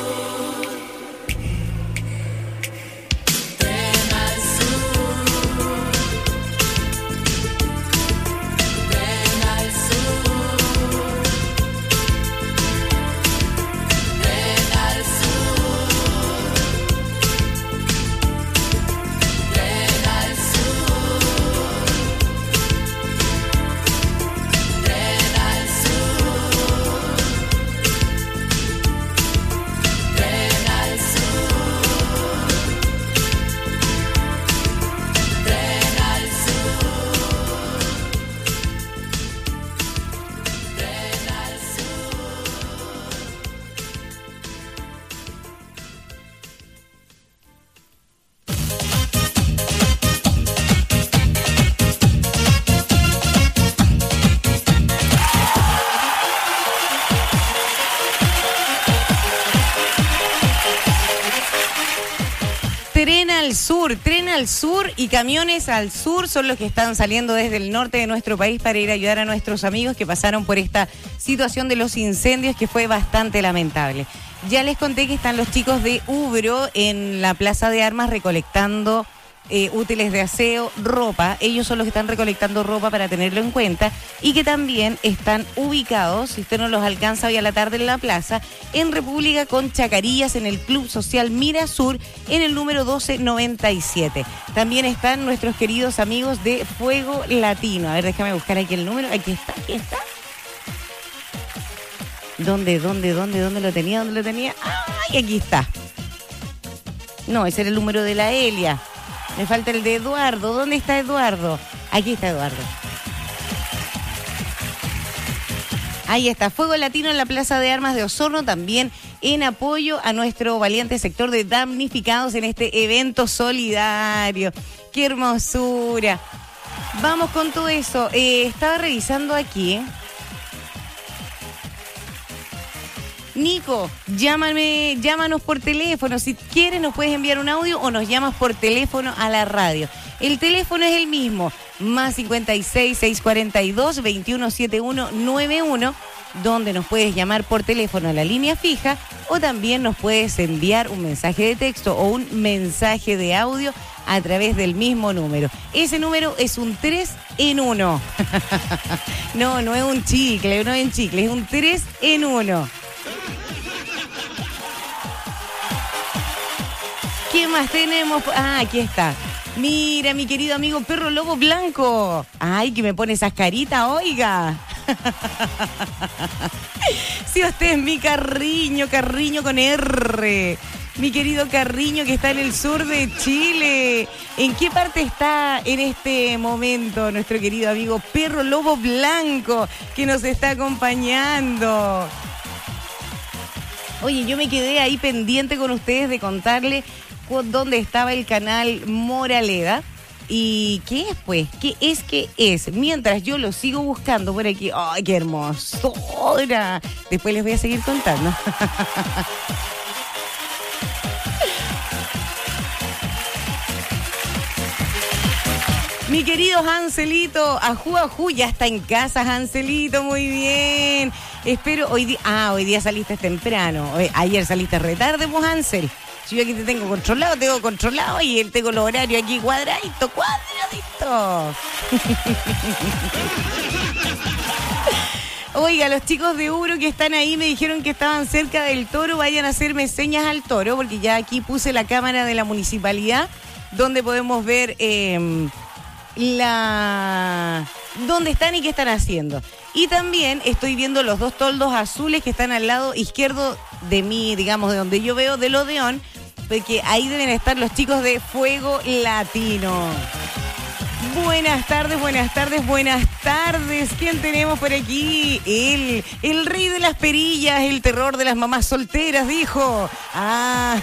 Speaker 6: Tren al sur, tren al sur y camiones al sur son los que están saliendo desde el norte de nuestro país para ir a ayudar a nuestros amigos que pasaron por esta situación de los incendios que fue bastante lamentable. Ya les conté que están los chicos de Ubro en la Plaza de Armas recolectando eh, útiles de aseo, ropa. Ellos son los que están recolectando ropa para tenerlo en cuenta y que también están ubicados, si usted no los alcanza hoy a la tarde en la plaza, en República con Chacarillas en el Club Social Mirasur en el número doce noventa y siete. También están nuestros queridos amigos de Fuego Latino. A ver, déjame buscar aquí el número. Aquí está, aquí está. ¿Dónde, dónde, dónde, dónde lo tenía? ¿Dónde lo tenía? ¡Ay, aquí está! No, ese era el número de la Elia. Me falta el de Eduardo. ¿Dónde está Eduardo? Aquí está Eduardo. Ahí está, Fuego Latino en la Plaza de Armas de Osorno, también en apoyo a nuestro valiente sector de damnificados en este evento solidario. ¡Qué hermosura! Vamos con todo eso. Eh, estaba revisando aquí. Nico, llámame, llámanos por teléfono. Si quieres nos puedes enviar un audio o nos llamas por teléfono a la radio. El teléfono es el mismo, más cincuenta y seis, seiscientos cuarenta y dos, veintiuno setenta y uno noventa y uno, donde nos puedes llamar por teléfono a la línea fija o también nos puedes enviar un mensaje de texto o un mensaje de audio a través del mismo número. Ese número es un tres en uno. No, no es un chicle, no es un chicle, es un tres en uno. ¿Qué más tenemos? Ah, aquí está. Mira, mi querido amigo Perro Lobo Blanco. Ay, que me pone esas caritas, oiga. Si usted es mi Carriño, Carriño con R. Mi querido Carriño que está en el sur de Chile. ¿En qué parte está en este momento nuestro querido amigo Perro Lobo Blanco que nos está acompañando? Oye, yo me quedé ahí pendiente con ustedes de contarle dónde estaba el canal Moraleda. ¿Y qué es, pues? ¿Qué es que es? Mientras yo lo sigo buscando por aquí. ¡Ay, qué hermosura! Después les voy a seguir contando. Mi querido Hanselito, ajú, ajú, ya está en casa, Hanselito, muy bien. Espero, hoy día, ah, hoy día saliste temprano. Hoy, ayer saliste retarde, pues, Hansel. Si yo aquí te tengo controlado, tengo controlado y él tengo los horarios aquí cuadradito, cuadradito. Oiga, los chicos de Ubro que están ahí me dijeron que estaban cerca del toro, vayan a hacerme señas al toro, porque ya aquí puse la cámara de la municipalidad, donde podemos ver eh, la dónde están y qué están haciendo. Y también estoy viendo los dos toldos azules que están al lado izquierdo de mí, digamos, de donde yo veo del Odeón, porque ahí deben estar los chicos de Fuego Latino. Buenas tardes, buenas tardes, buenas tardes. ¿Quién tenemos por aquí? Él, el rey de las perillas, el terror de las mamás solteras, dijo. Ah,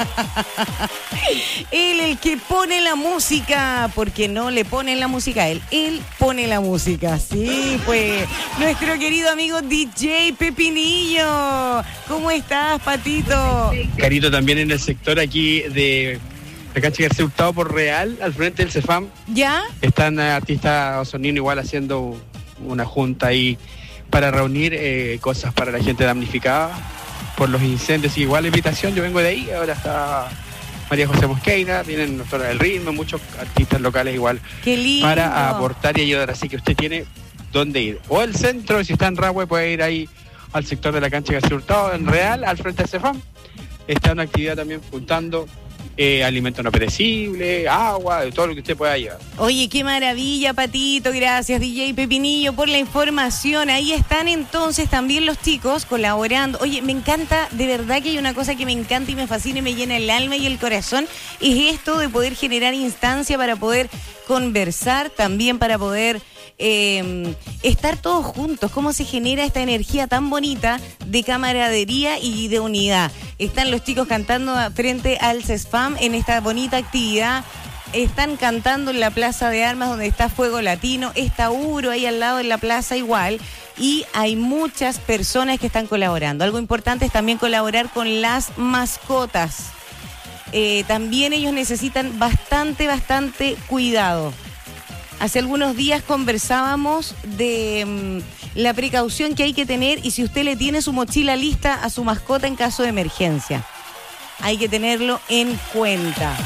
Speaker 6: él, el que pone la música, porque no le ponen la música a él, él pone la música. Sí, pues, nuestro querido amigo D J Pepinillo. ¿Cómo estás, Patito?
Speaker 18: Carito, también en el sector aquí de la cancha García Hurtado por Real, al frente del Cefam.
Speaker 6: ¿Ya?
Speaker 18: Están eh, artistas Osornino igual haciendo una junta ahí para reunir eh, cosas para la gente damnificada por los incendios. Igual la invitación, yo vengo de ahí, ahora está María José Mosqueira, vienen Doctora del Ritmo, muchos artistas locales igual.
Speaker 6: ¡Qué lindo!
Speaker 18: Para aportar y ayudar, así que usted tiene dónde ir. O el centro, si está en Rahue, puede ir ahí al sector de la cancha García Hurtado, en Real, al frente del Cefam. Está una actividad también juntando Eh, alimento no perecible, agua, de todo lo que usted pueda llevar.
Speaker 6: Oye, qué maravilla, Patito, gracias D J Pepinillo por la información. Ahí están entonces también los chicos colaborando. Oye, me encanta, de verdad que hay una cosa que me encanta y me fascina y me llena el alma y el corazón, es esto de poder generar instancia para poder conversar, también para poder eh, estar todos juntos. Cómo se genera esta energía tan bonita de camaradería y de unidad. Están los chicos cantando frente al CESFAM en esta bonita actividad. Están cantando en la Plaza de Armas donde está Fuego Latino. Está Uro ahí al lado en la plaza igual. Y hay muchas personas que están colaborando. Algo importante es también colaborar con las mascotas. Eh, también ellos necesitan bastante, bastante cuidado. Hace algunos días conversábamos de mmm, la precaución que hay que tener y si usted le tiene su mochila lista a su mascota en caso de emergencia. Hay que tenerlo en cuenta.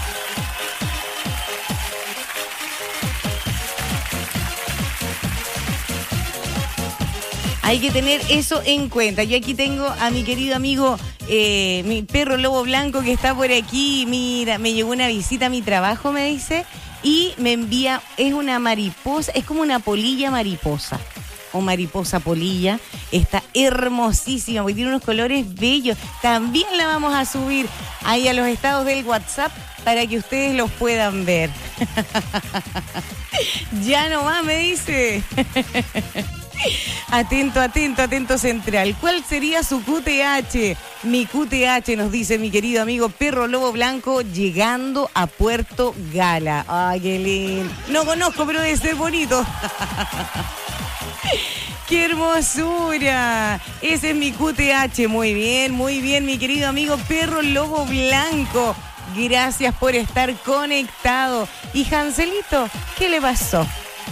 Speaker 6: Hay que tener eso en cuenta. Yo aquí tengo a mi querido amigo, eh, mi perro lobo blanco que está por aquí. Mira, me llegó una visita a mi trabajo, me dice, y me envía, es una mariposa, es como una polilla mariposa, o mariposa polilla. Está hermosísima, porque tiene unos colores bellos. También la vamos a subir ahí a los estados del WhatsApp para que ustedes los puedan ver. Ya nomás me dice. Atento, atento, atento central. ¿Cuál sería su Q T H? Mi Q T H, nos dice mi querido amigo Perro Lobo Blanco, llegando a Puerto Gala. Ay, qué lindo. No conozco, pero debe ser bonito. ¡Qué hermosura! Ese es mi Q T H. Muy bien, muy bien, mi querido amigo Perro Lobo Blanco. Gracias por estar conectado. Y Hanselito, ¿qué le pasó?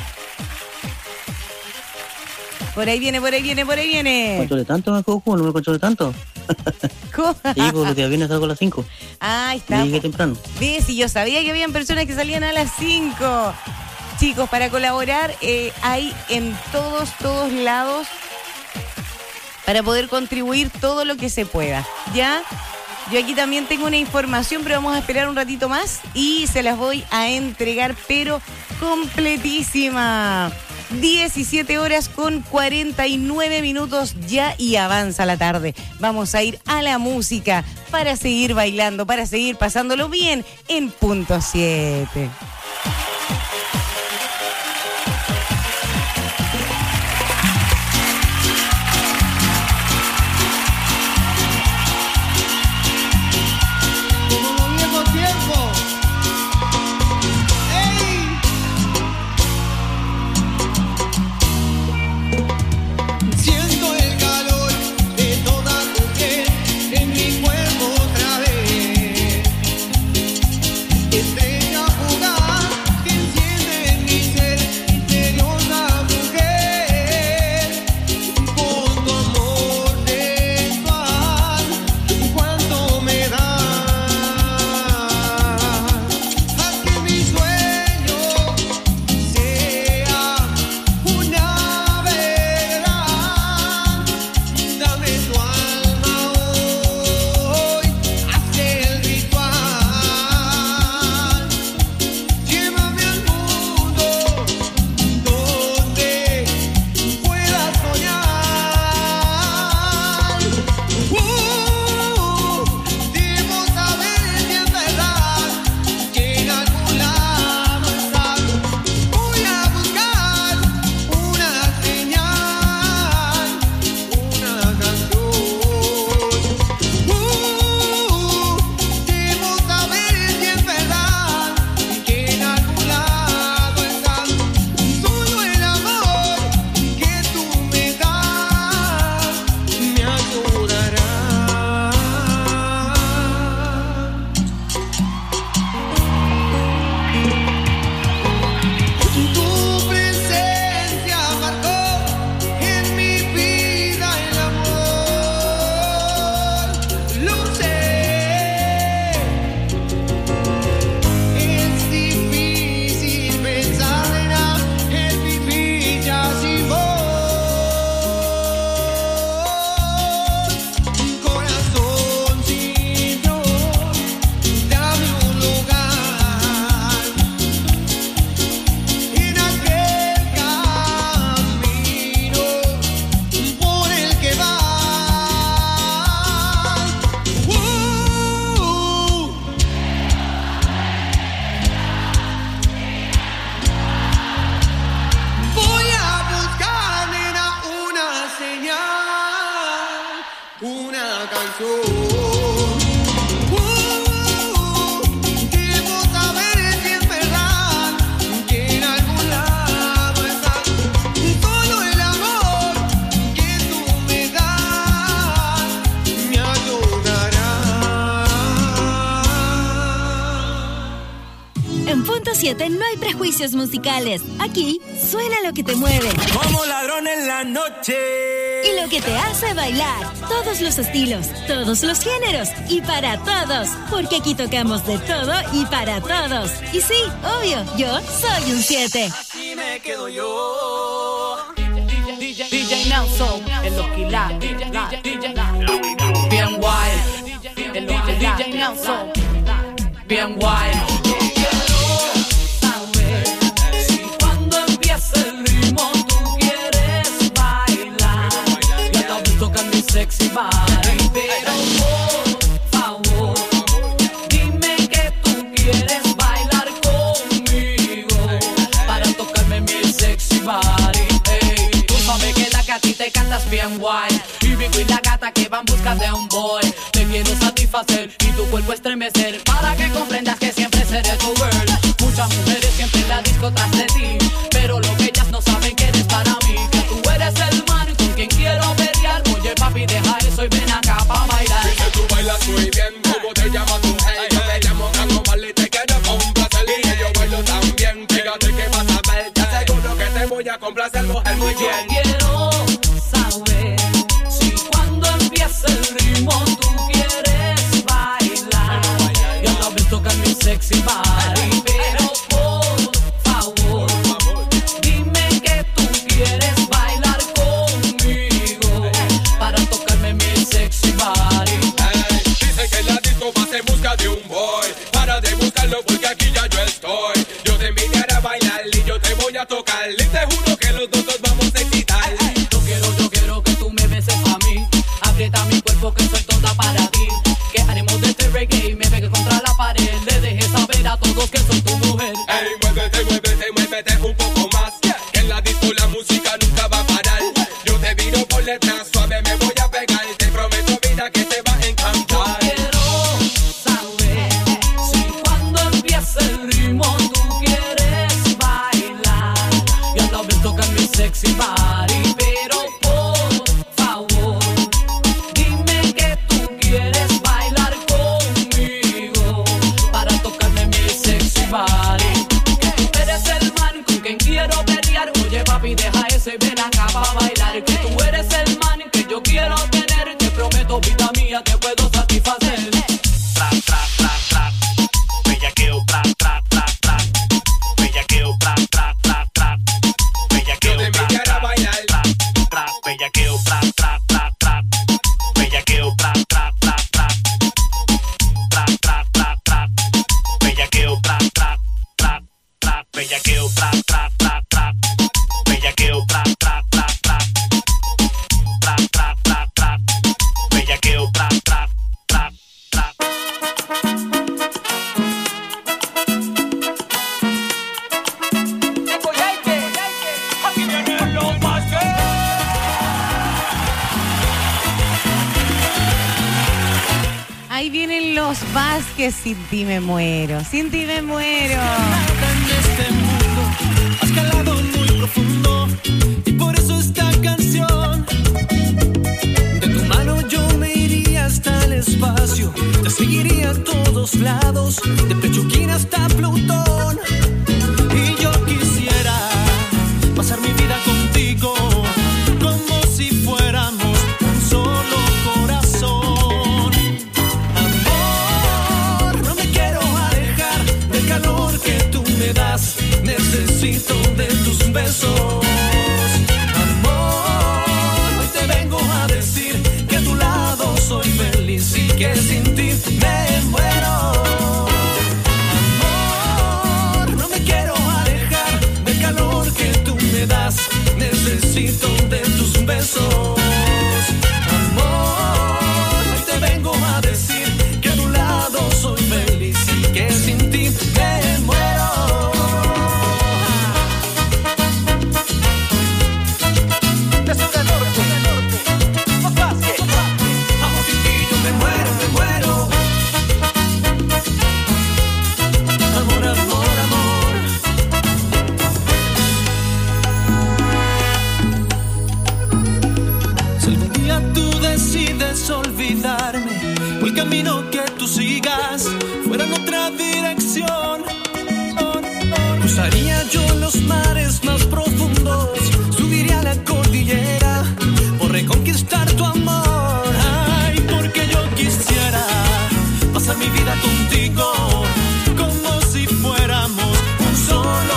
Speaker 6: Por ahí viene, por ahí viene, por ahí viene.
Speaker 10: ¿Controle tanto, me cojo? ¿No me controle tanto?
Speaker 6: ¿Cómo?
Speaker 10: Sí, porque los días viernes salgo a las cinco.
Speaker 6: Ah, ahí está.
Speaker 10: Me llegué temprano.
Speaker 6: ¿Ves? Si yo sabía que habían personas que salían a las cinco. Chicos, para colaborar eh, hay en todos, todos lados para poder contribuir todo lo que se pueda. ¿Ya? Yo aquí también tengo una información, pero vamos a esperar un ratito más y se las voy a entregar, pero completísima. diecisiete horas con cuarenta y nueve minutos ya y avanza la tarde. Vamos a ir a la música para seguir bailando, para seguir pasándolo bien en punto siete.
Speaker 5: Estrella fugaz. una canción. Uh, debo saber si es verdad que en algún lado estás. Solo el amor que tú me das me ayudará.
Speaker 3: En Punto siete no hay prejuicios musicales. Aquí suena lo que te mueve.
Speaker 5: Como ladrón en la noche.
Speaker 3: Y lo que te hace bailar. Todos los estilos, todos los géneros y para todos. Porque aquí tocamos de todo y para todos. Y sí, obvio, yo soy un siete.
Speaker 5: Así me quedo yo.
Speaker 19: D J Nelson, el Loquila, bien wild, el Loquila, D J Nelson, bien wild. Sexy body, pero por favor, dime que tú quieres bailar conmigo para tocarme mi sexy body. Hey, tú sabes que la que a ti te cantas bien guay y Vico y la gata que van busca de un boy. Te quiero satisfacer y tu cuerpo estremecer para que comprendas que siempre seré tu girl. Muchas mujeres siempre en la disco tras de ti, pero lo que ellas no saben que eres para mí, que tú eres el man con quien quiero pelear. Oye papi, deja eso y ven acá pa' bailar.
Speaker 5: Dice tú bailas muy bien, ¿cómo te llamas tu hey? Yo te llamo Carlos Marley, te quiero complacer. Y que yo bailo también, fíjate que vas a ver. Te aseguro que te voy a complacer, mujer, muy bien.
Speaker 19: Yo quiero saber si cuando empiece el ritmo tú quieres bailar y a la vez tocar mi sexy body. Pero por favor, dime que tú quieres bailar conmigo para tocarme mi sexy body.
Speaker 5: Hey, dice que en la disco vas en busca de un boy. Para de buscarlo porque aquí ya yo estoy. Yo te invitaré a bailar y yo te voy a tocar. Y te juro que los dos nos vamos a excitar.
Speaker 19: Yo quiero, yo quiero que tú me beses a mí. Aprieta mi cuerpo que soy toda para ti. Que haremos de este reggae y me pegue contra la pared. Le dejes saber a todos que soy tu mujer.
Speaker 5: Ey, muévete, muévete, muévete un poco más. Que en la disco la música nunca va a parar. Yo te viro por detrás, suave me voy a pegar. Te prometo vida que te va a encantar.
Speaker 19: Quiero saber si cuando empiece el ritmo tú quieres bailar y a la vez tocar mi sexy body. Pero por favor, dime que tú quieres bailar conmigo para tocarme mi sexy body. Que tú eres el man con quien quiero pelear. Oye papi, deja eso y ven acá pa' bailar. Que tú eres el man que yo quiero tener. Te prometo vida mía te puedo satisfacer.
Speaker 20: Tra, tra, tra, tra. Bellaqueo, tra, tra, tra, tra. Bellaqueo, tra, tra, tra, tra. Bellaqueo, tra, tra,
Speaker 5: bailar.
Speaker 20: tra, tra. Bellaqueo, tra, tra, tra, tra. Bellaqueo, tra, tra, tra, tra. Tra, tra, tra, tra. Bellaqueo, tra, tra, tra, tra. Bellaqueo, tra, tra, tra, tra. Bellaqueo, tra, tra, tra, tra. Tra, tra, tra, tra. Bellaqueo, tra, tra, tra, tra.
Speaker 6: Ahí vienen los Vázquez, sin ti me muero, sin ti me muero.
Speaker 5: Has calado muy profundo y por eso esta canción. De tu mano yo me iría hasta el espacio. Te seguiría a todos lados, de Pechuquín hasta Plutón. Y yo quisiera pasar mi vida contigo como si fuéramos un solo corazón. Amor, no me quiero alejar del calor que tú me das. Necesito de tus besos. Amor, hoy te vengo a decir que a tu lado soy feliz y que sin ti me muero. Amor, no me quiero alejar del calor que tú me das. Necesito de tus besos. Amor, hoy te vengo a decir que a tu lado soy feliz y que sin ti me muero. camino que tú sigas fuera en otra dirección. Cruzaría yo los mares más profundos, subiría la cordillera por reconquistar tu amor. Ay, porque yo quisiera pasar mi vida contigo como si fuéramos un solo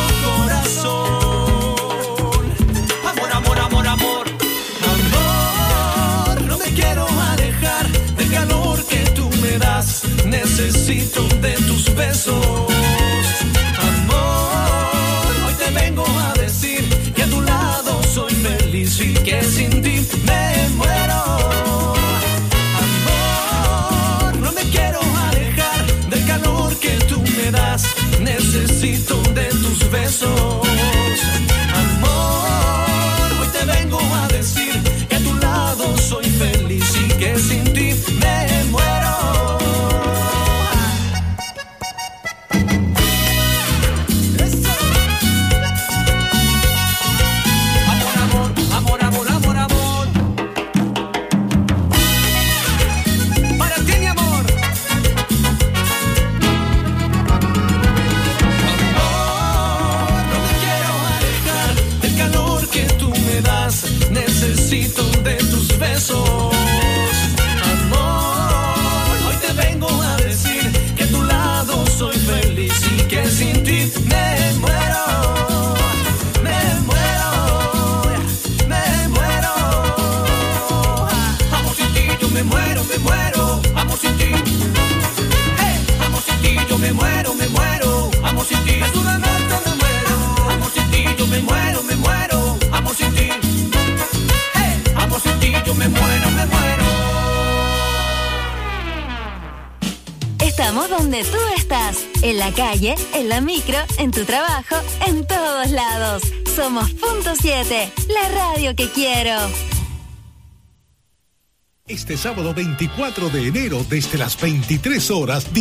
Speaker 5: corazón. Amor, amor, amor, amor. Amor, no me quiero alejar del calor que tú me das. Necesito de tus besos. Y que sin ti me muero. Amor, no me quiero alejar del calor que tú me das. Necesito de tus besos. Amor, hoy te vengo a decir que a tu lado soy feliz y que sin ti me muero. Necesito de tus besos. Amor, hoy te vengo a decir que a tu lado soy feliz y que sin ti me muero. Me muero, me muero. Amor, sin ti yo me muero, me muero. Amor, sin ti. Hey, amor, sin ti yo me muero, me muero. Amor, sin ti es una noche me muero. Amor, sin ti yo me muero, me muero. Amor, sin ti. Yo me muero, me muero.
Speaker 3: Estamos donde tú estás, en la calle, en la micro, en tu trabajo, en todos lados. Somos Punto siete, la radio que quiero.
Speaker 2: Este sábado veinticuatro de enero, desde las veintitrés horas,